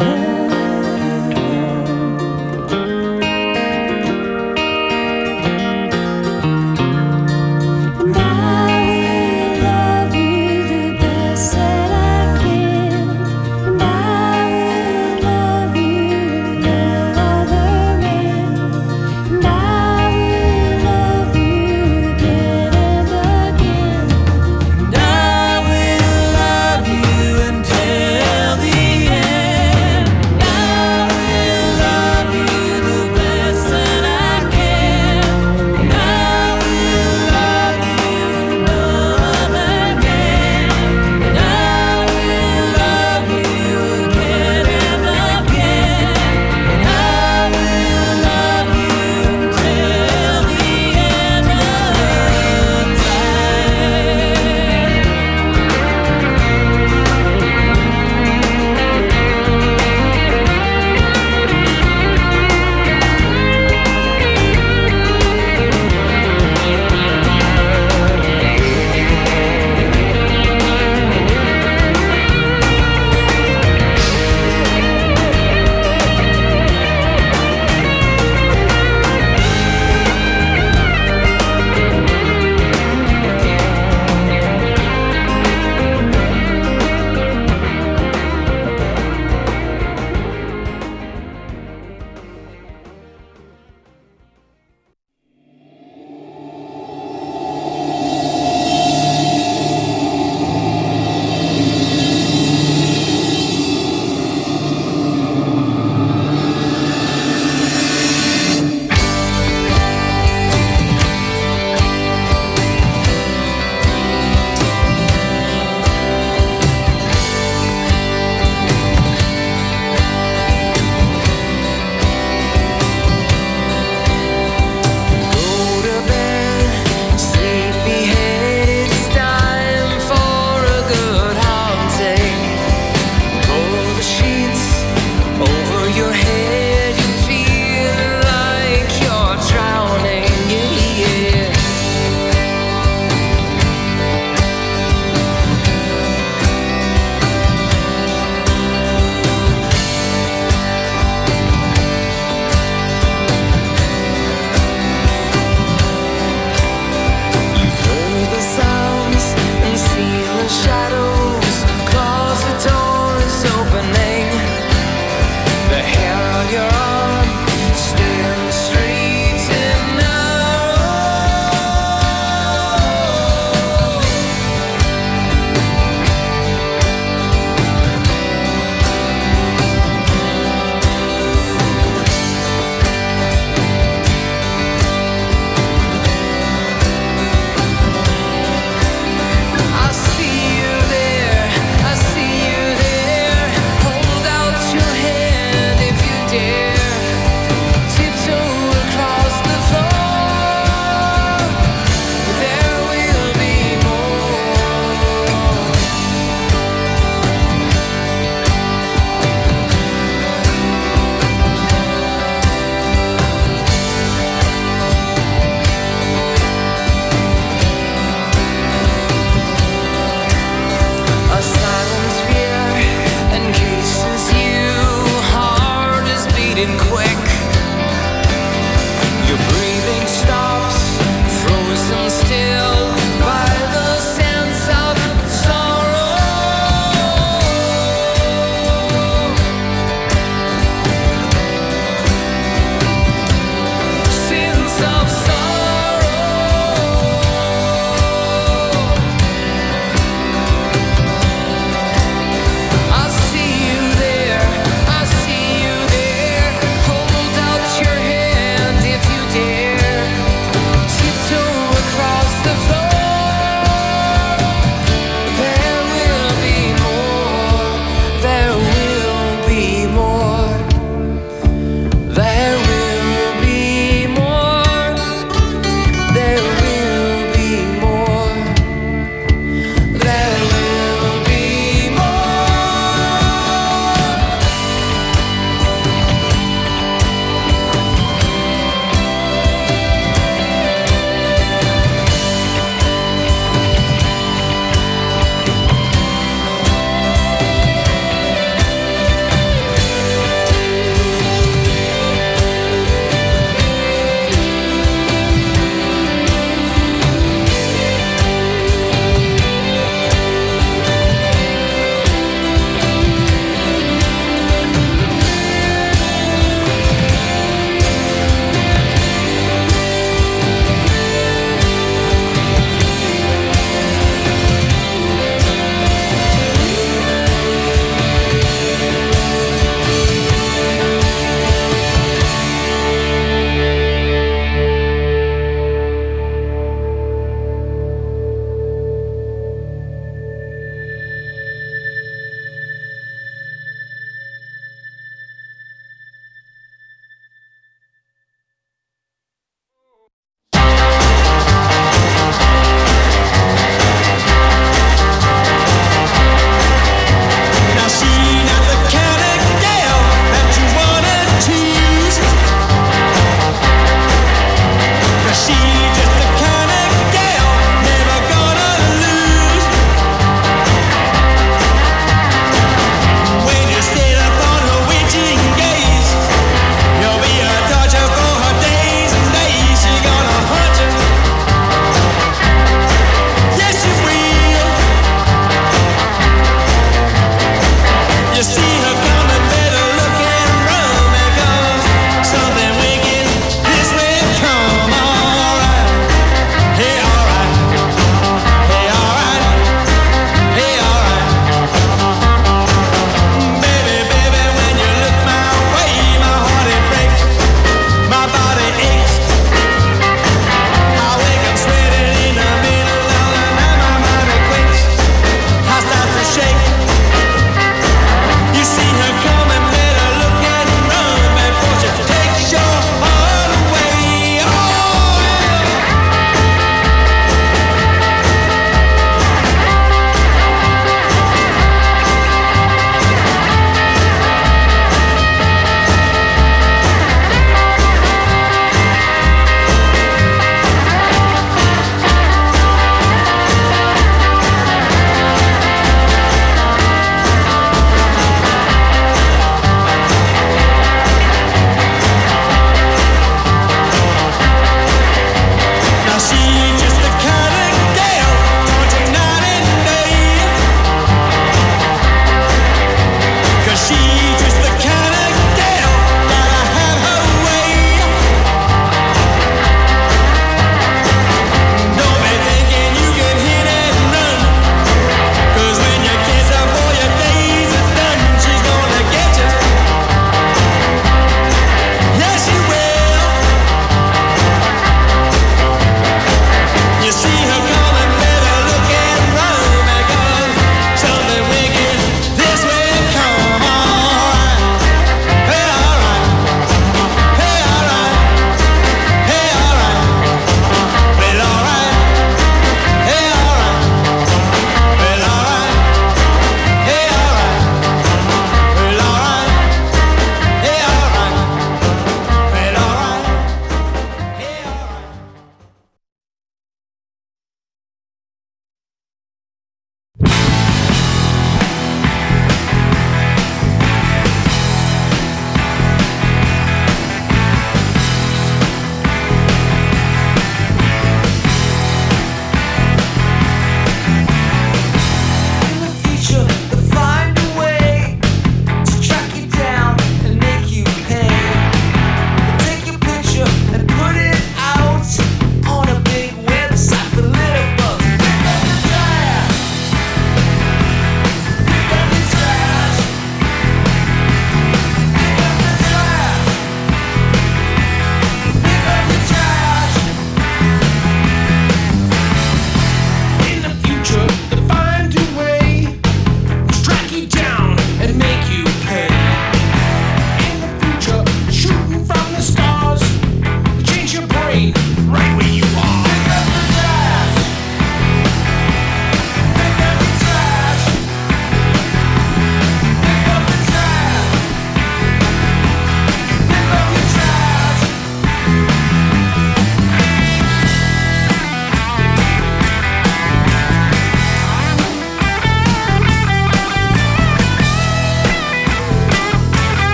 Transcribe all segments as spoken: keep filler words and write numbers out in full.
And I will love you until the end.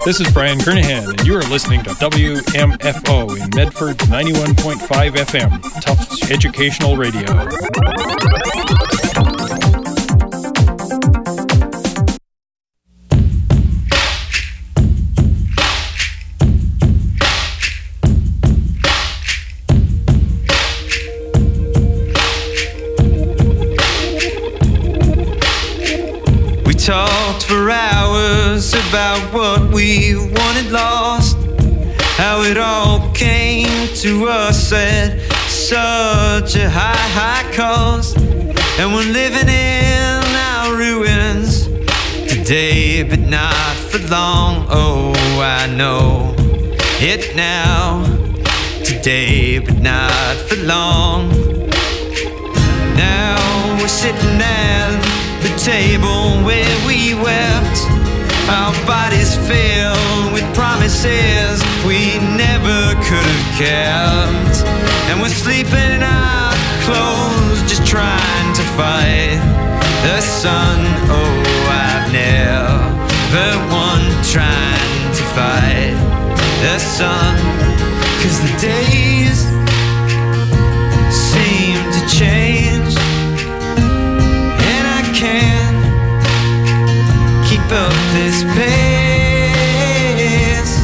This is Brian Kernahan, and you are listening to W M F O in Medford ninety-one point five F M, Tufts Educational Radio. Talked for hours about what we wanted lost, how it all came to us at such a high, high cost. And we're living in our ruins today, but not for long. Oh, I know it now, today, but not for long. Now we're sitting at the table where we wept, our bodies filled with promises we never could have kept. And we're sleeping in our clothes, just trying to fight the sun. Oh, I've never won trying to fight the sun, 'cause the days seem to change, can't keep up this pace.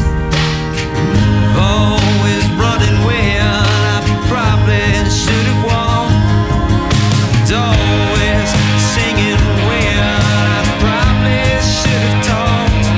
Always running when I probably should have walked, and always singing when I probably should have talked.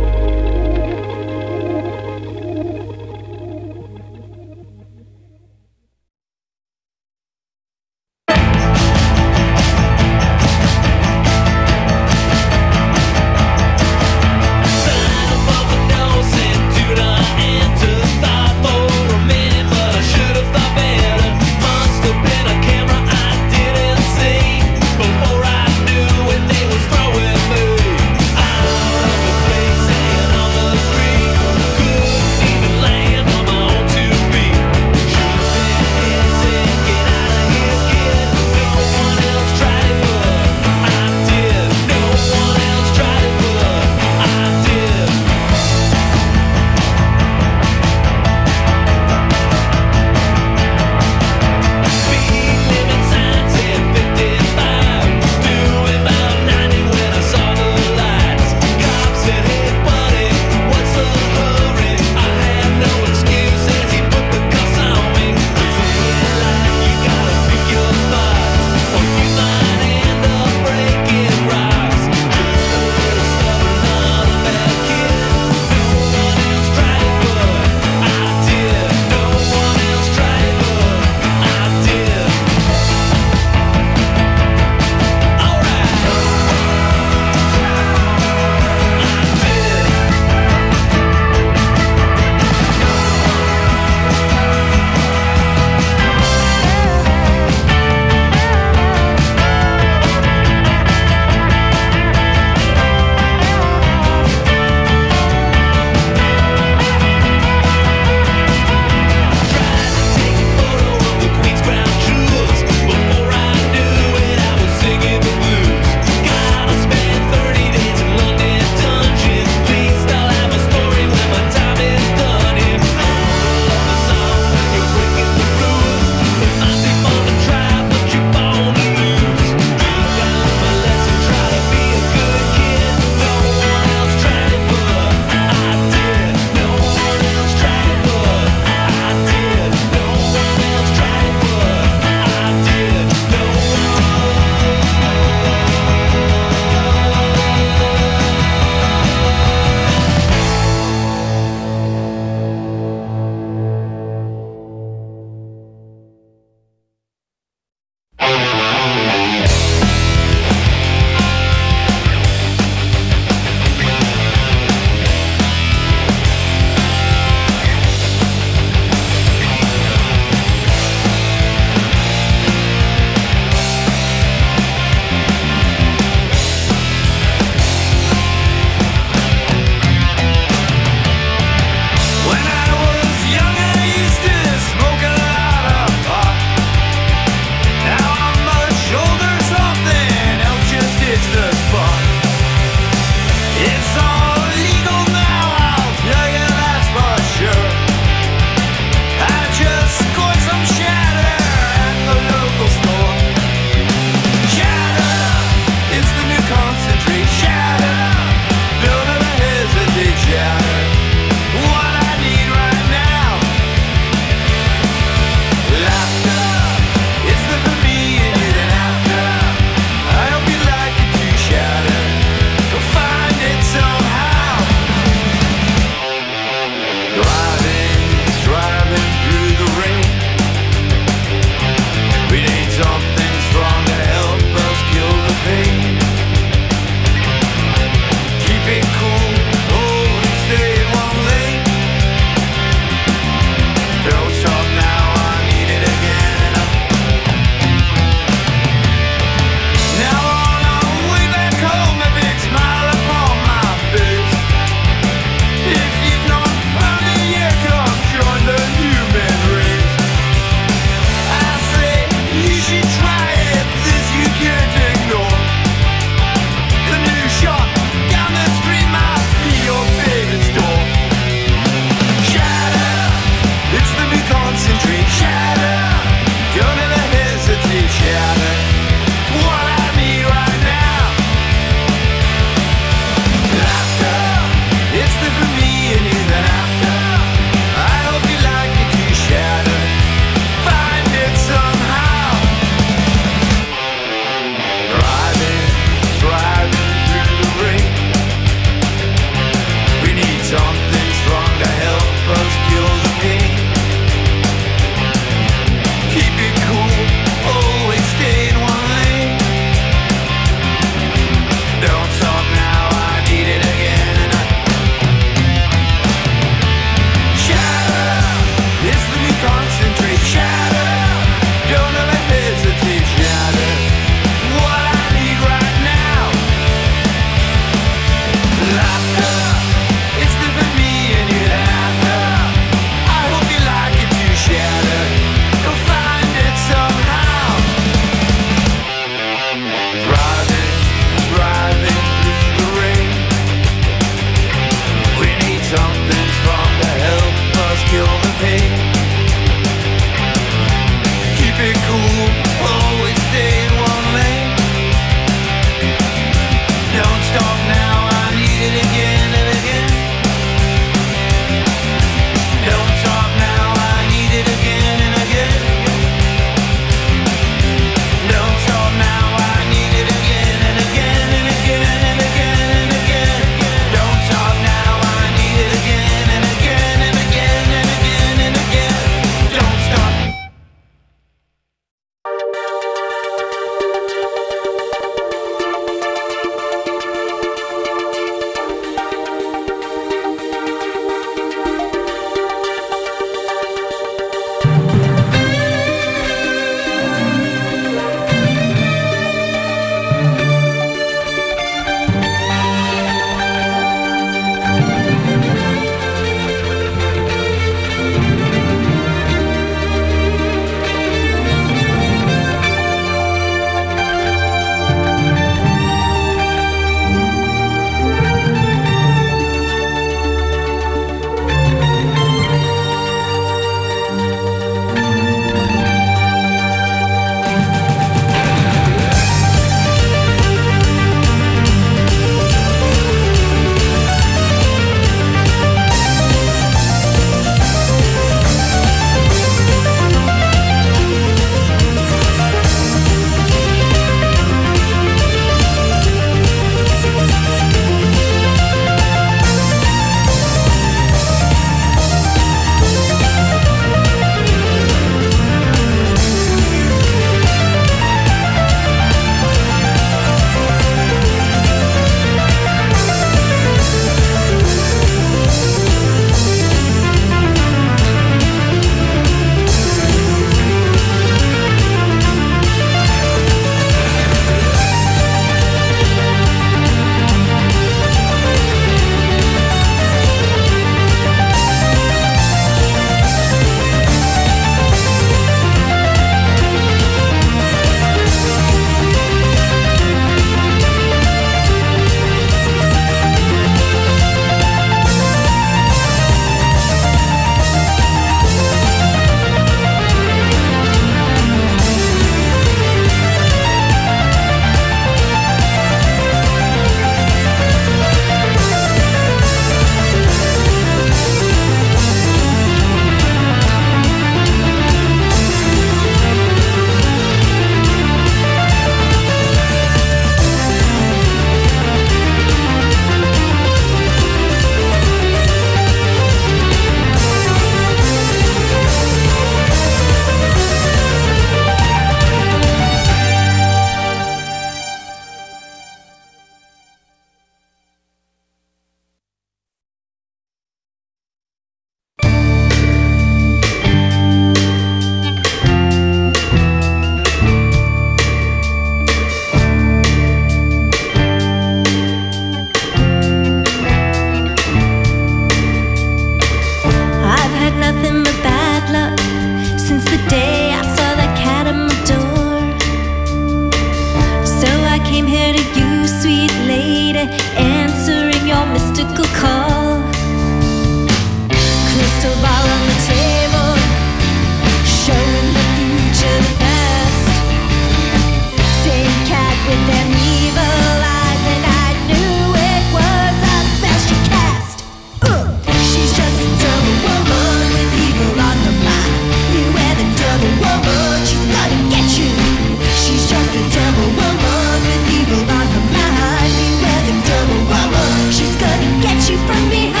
lady answering your mystical call. Crystal ball on the table, showing the future, the past. Same cat with them evil eyes, and I knew it was a spell she cast. Uh, she's just a double woman with evil on her mind. Beware the double woman, she's gonna get you. She's just a double woman with evil on her mind. Beware the double woman, she's gonna get you from behind.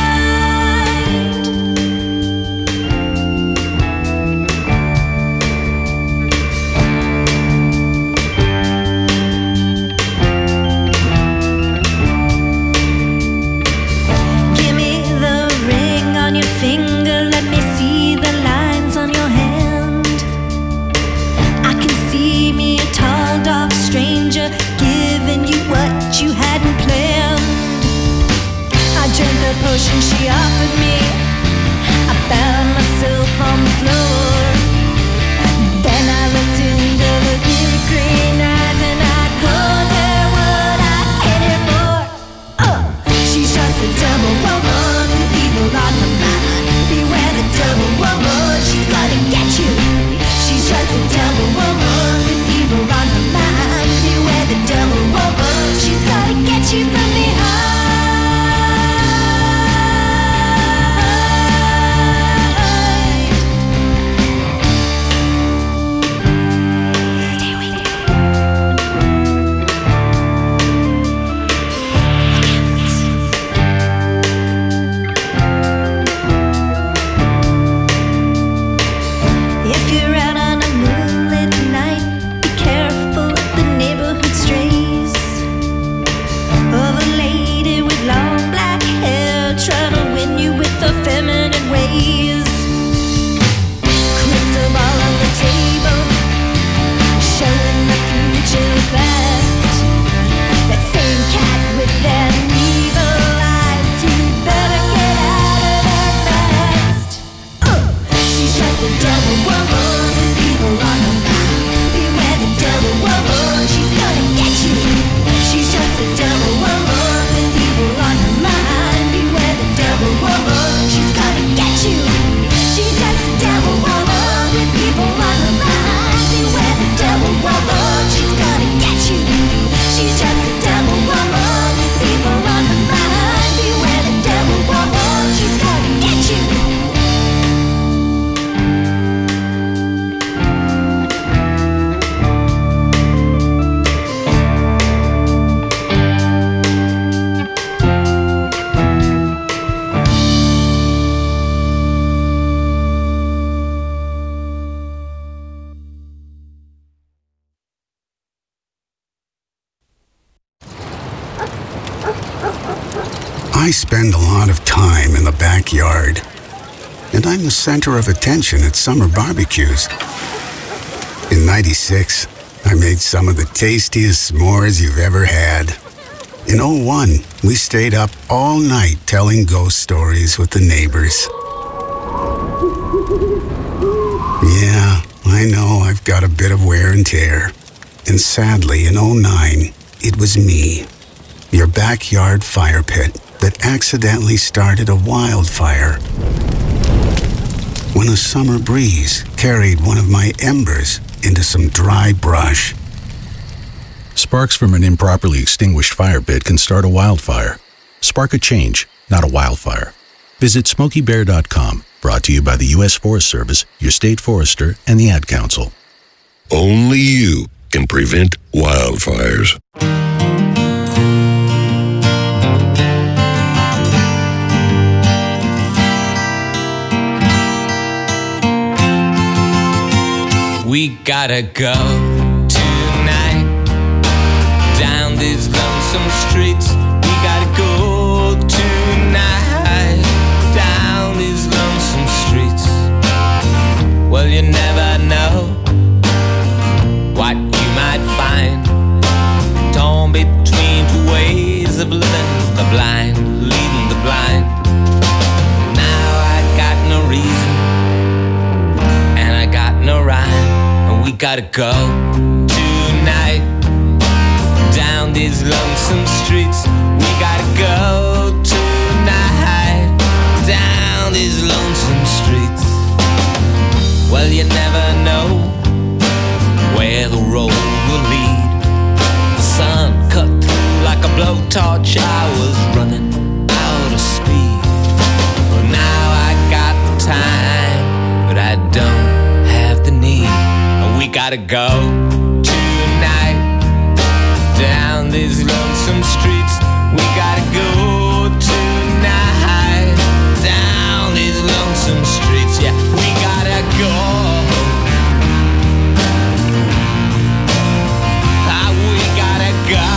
Give me the ring on your finger, let me see the lines on your hand. I can see me, a tall, dark stranger, giving you what you hadn't planned. I drank the potion she offered me, I found myself on the floor. Then I looked into the big green eyes and I told her what I cared for. Uh, she's just a double woman with evil on her mind. Beware the double woman, she's gonna get you. She's just a double woman with evil on her mind. Beware the double woman, she's gonna get you from behind. Stay with me. If you're out on a moonlit night, be careful of the neighborhood strays. Of a lady with long black hair trying to win you with her feminine ways. Crystal ball on the table, showing the future past. That same cat with them evil eyes, you better get out of there fast. Uh, she's just a double woman with evil on her mind. Beware the double woman, she's gonna get you. She's just a double woman with evil on her mind. Beware the double woman, she's gonna get you. She's just a double woman with evil on her mind. Beware the double woman, she's gonna get you. She's just a double woman with evil on her mind. Beware the double woman, she's gonna get you. I spend a lot of time in the backyard, and I'm the center of attention at summer barbecues. In ninety-six, I made some of the tastiest s'mores you've ever had. In oh one, we stayed up all night telling ghost stories with the neighbors. Yeah, I know I've got a bit of wear and tear. And sadly, in oh nine, it was me, your backyard fire pit, that accidentally started a wildfire. When a summer breeze carried one of my embers into some dry brush. Sparks from an improperly extinguished fire pit can start a wildfire. Spark a change, not a wildfire. Visit smokey bear dot com, brought to you by the U S Forest Service, your state forester, and the Ad Council. Only you can prevent wildfires. We gotta go tonight down these lonesome streets. We gotta go tonight down these lonesome streets. Well, you never know what you might find torn between two ways of living, the blind leading the blind. Now I got no reason and I got no rhyme. We gotta go tonight down down these lonesome streets. We gotta go tonight, down these lonesome streets. Well, you never know where the road will lead. The sun cut through like a blowtorch. I was running out of speed. Well, now I got the time, but I don't have the need. We gotta go tonight, down these lonesome streets. We gotta go tonight, down these lonesome streets. Yeah, we gotta go. Ah, we gotta go.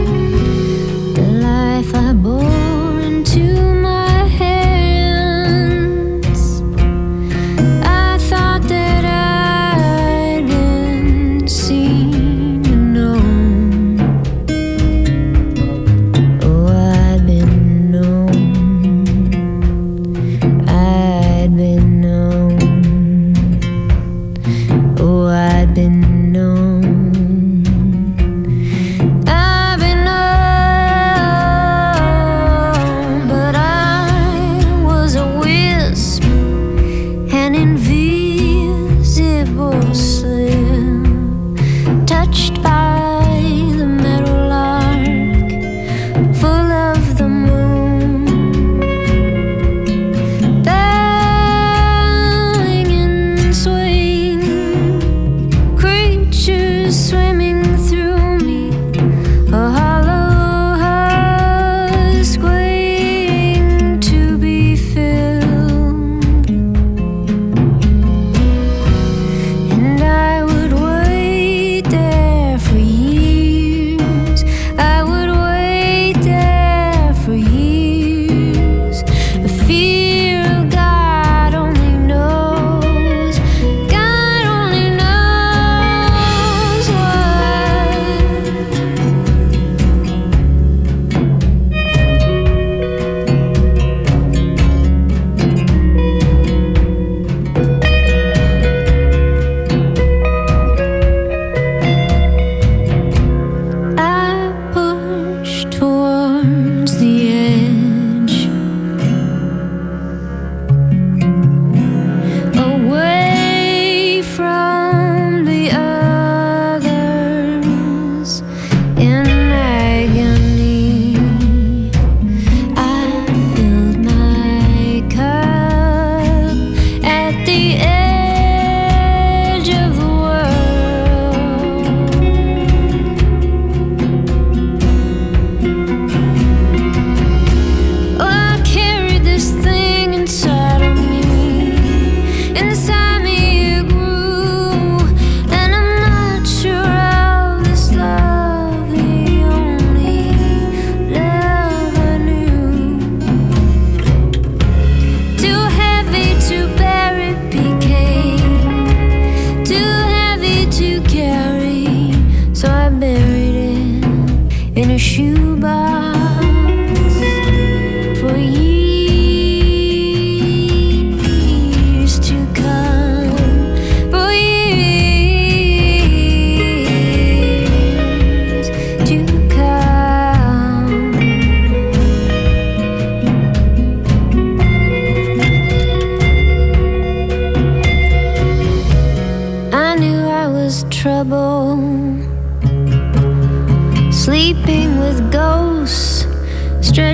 I bore into my hands.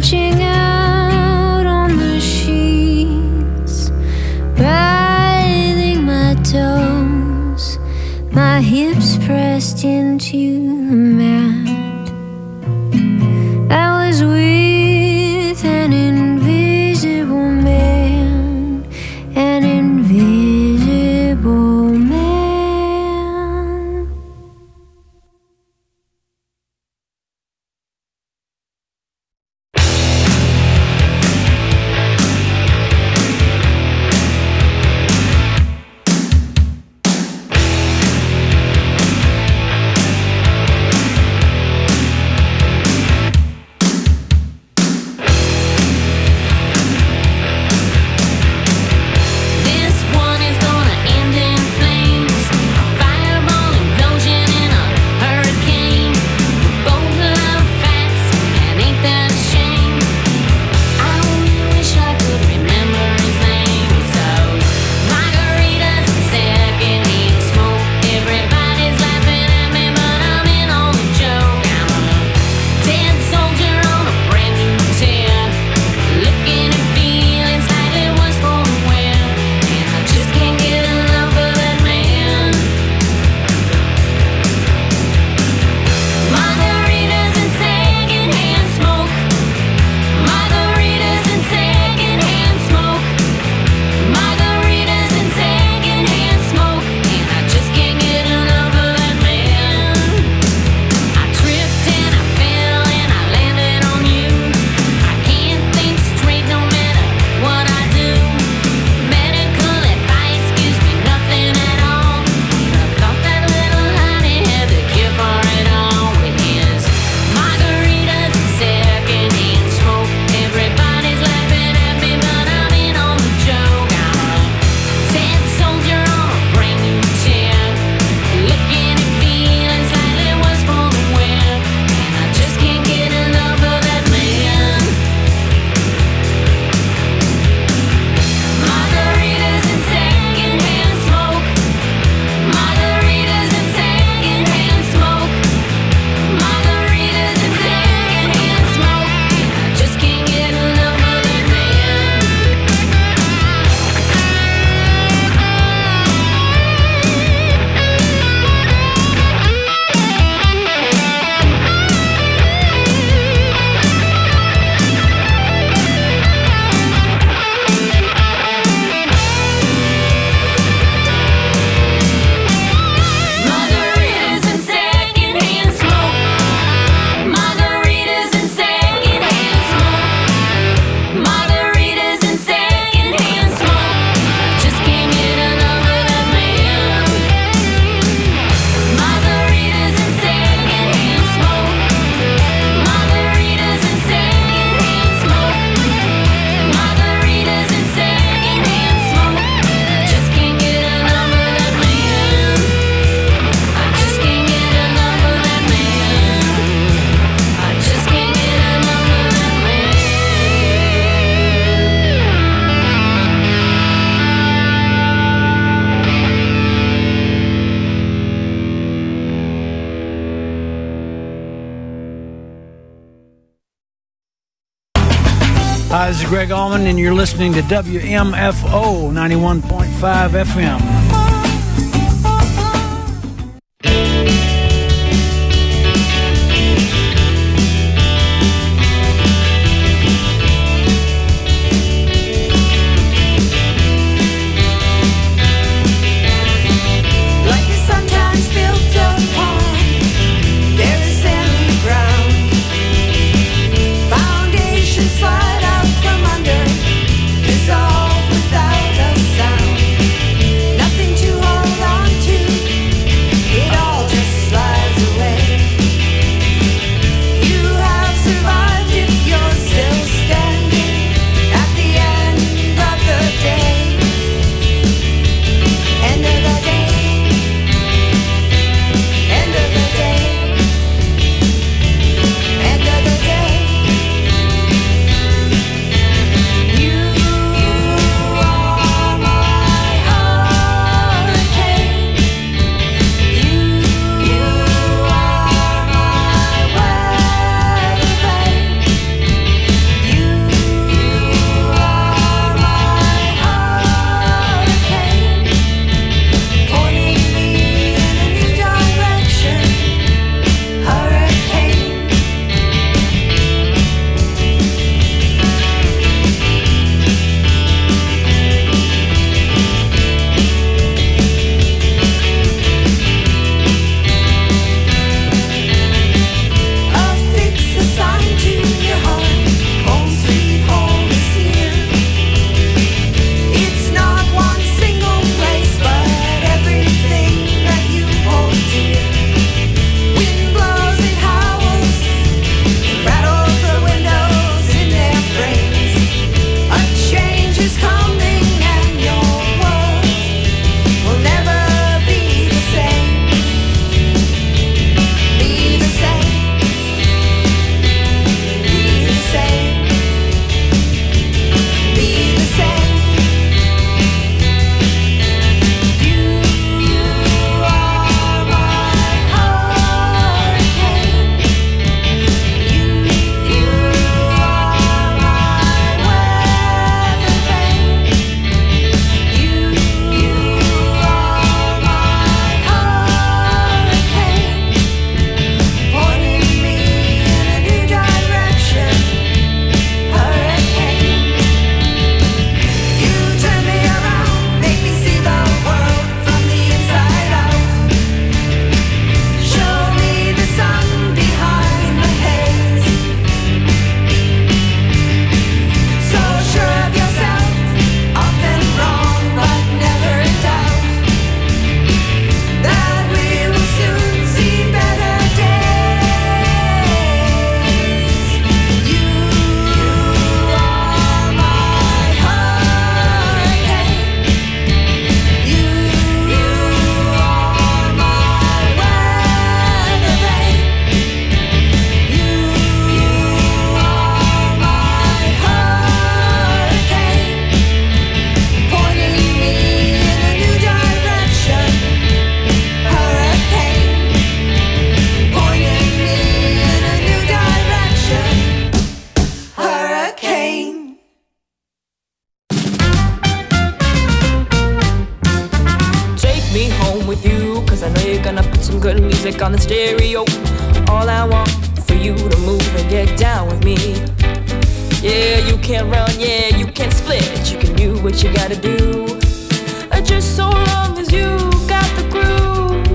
stretching out on the sheets, writhing my toes, my hips pressed into the mat. I was with an invisible man, an invisible man. Hi, this is Greg Allman, and you're listening to W M F O ninety-one point five F M. Nothing good music on the stereo. All I want for you to move and get down with me. Yeah, you can't run, yeah, you can't split. You can do what you gotta do, uh, just so long as you got the groove.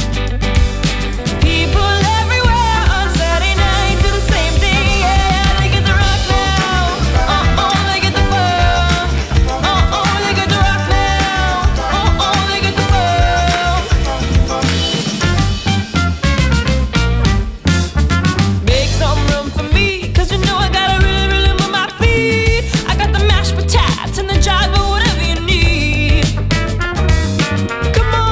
People everywhere on Saturday night do the same thing, yeah. They get the rock now, uh-oh, they get the fun. Uh-oh, they get the rock now, uh-oh, they get the fun. Make some room for me, cause you know I gotta really, really move my feet. I got the mashed potatoes and the jive or whatever you need. Come on.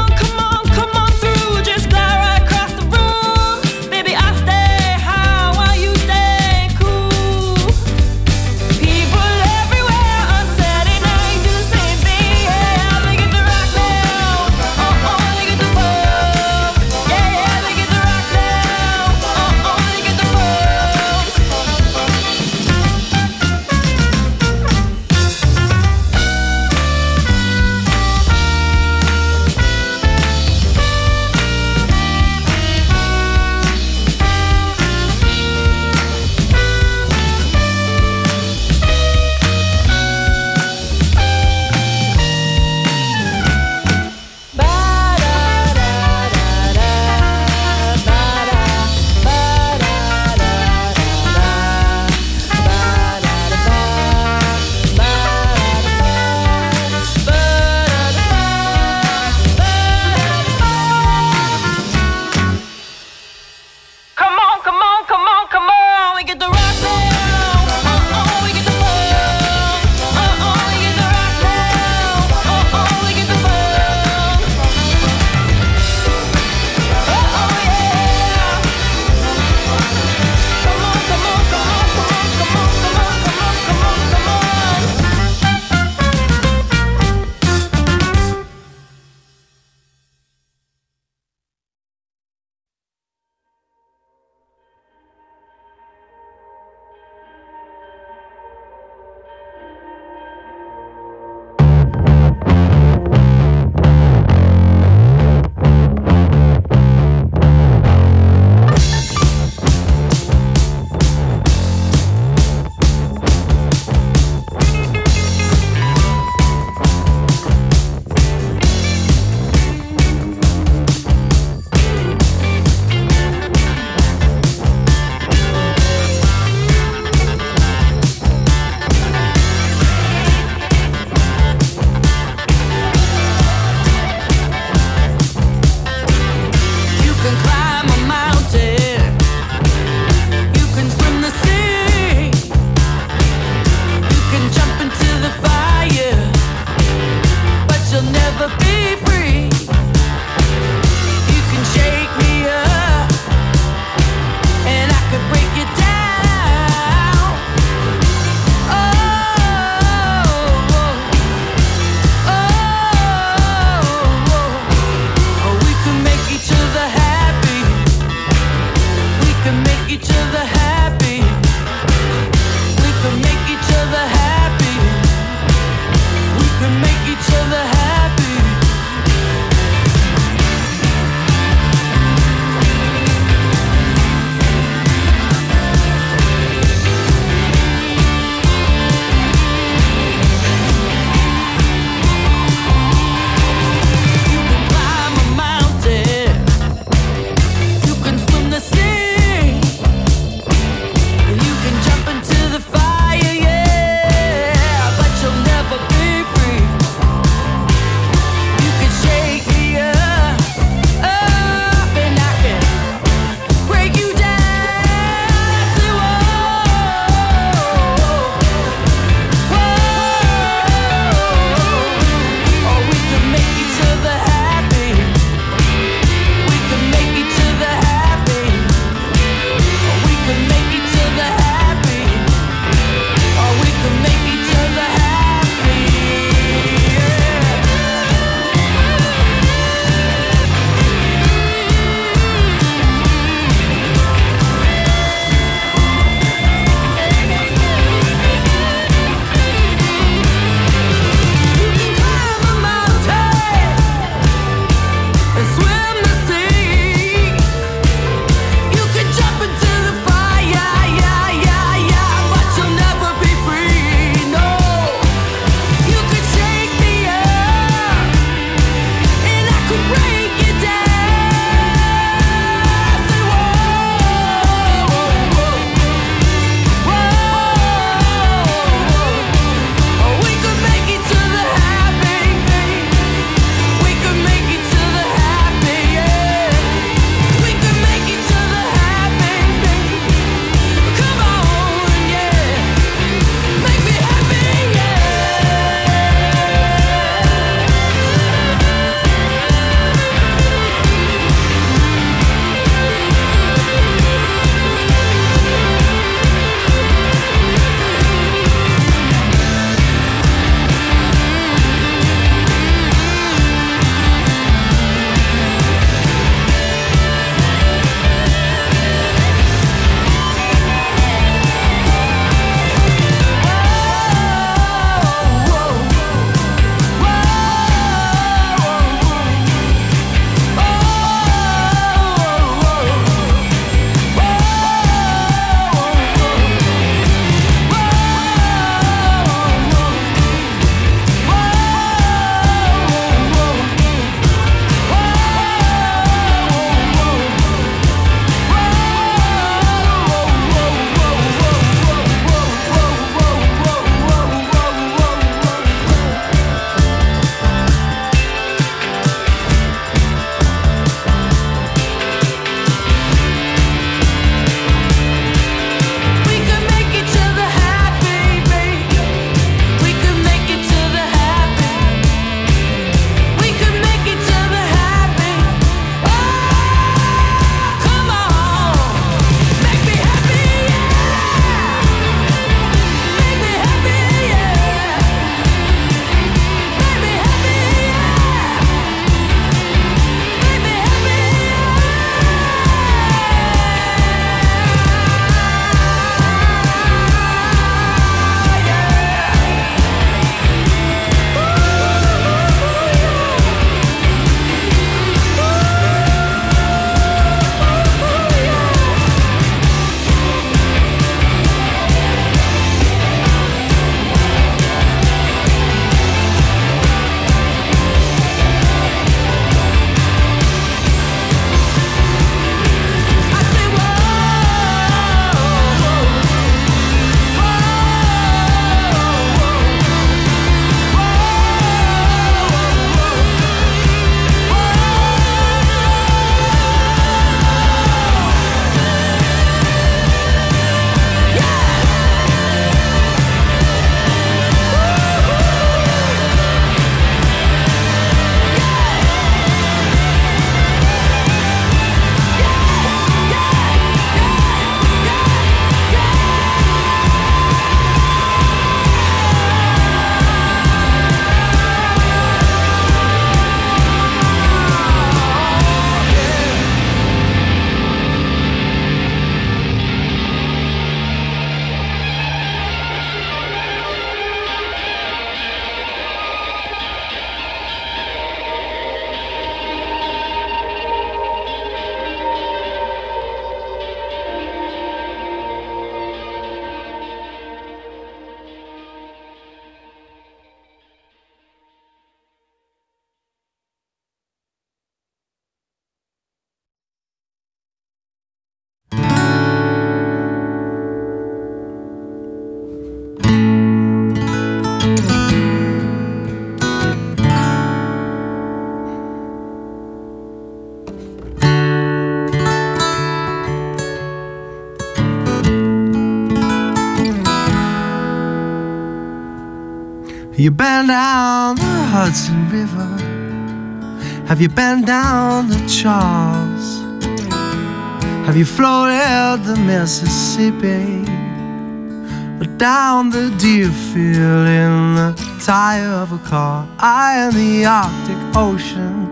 You been down the Hudson River? Have you been down the Charles? Have you floated the Mississippi? Or down the Deerfield in the tire of a car? I in the Arctic Ocean.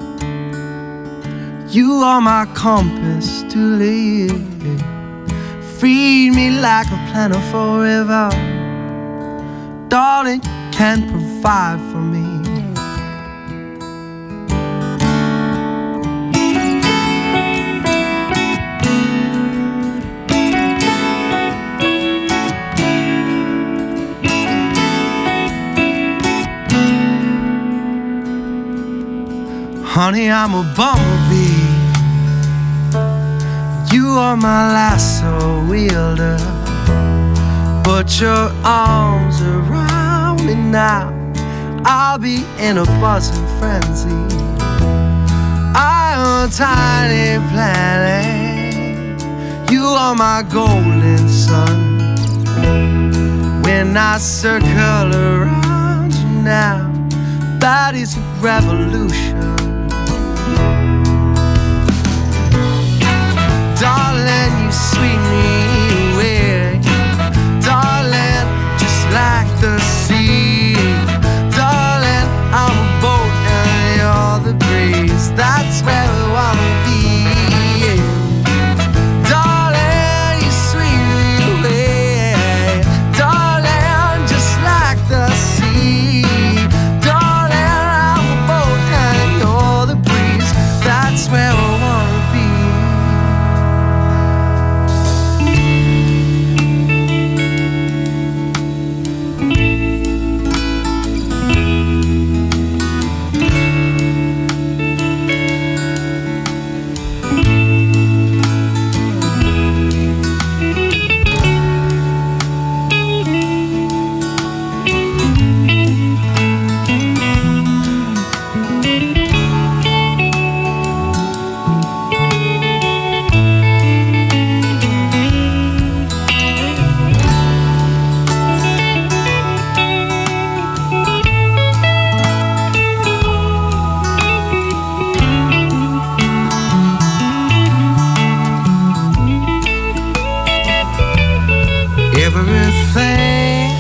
You are my compass to lead. Feed me like a plentiful river. Darling, you can provide for me. Honey, I'm a bumblebee. You are my lasso wielder. Put your arms around me now. I'll be in a buzzing frenzy. I'm a tiny planet. You are my golden sun. When I circle around you now, that is a revolution. Darling, you sweet me away. Darling, just like the sun.